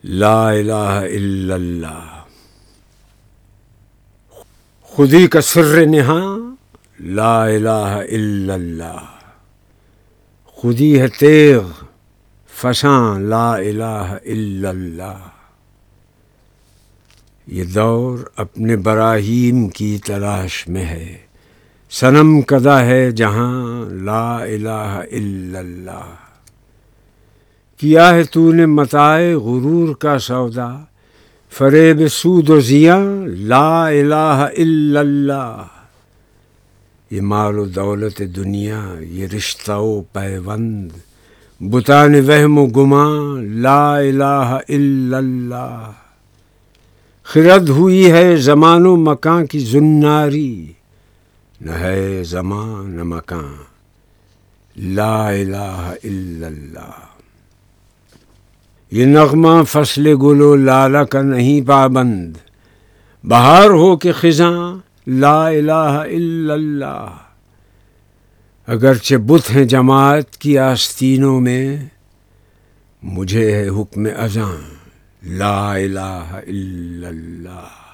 لا الہ الا اللہ، خودی کا سر نہاں لا الہ الا اللہ، خودی ہے تیغ فشاں لا الہ الا اللہ۔ یہ دور اپنے براہیم کی تلاش میں ہے، صنم کدہ ہے جہاں لا الہ الا اللہ۔ کیا ہے تو نے متاع غرور کا سودا، فریب سود و زیاں لا الہ الا اللہ۔ یہ مال و دولت دنیا، یہ رشتہ و پیوند، بتان وہم و گماں لا الہ الا اللہ۔ خرد ہوئی ہے زمان و مکان کی زناری، نہ ہے زمان نہ مکان لا الہ الا اللہ۔ یہ نغمہ فصل گل و لالہ کا نہیں پابند، بہار ہو کہ خزاں لا الہ الا اللہ۔ اگرچہ بت ہیں جماعت کی آستینوں میں، مجھے ہے حکم اذاں لا الہ الا اللہ۔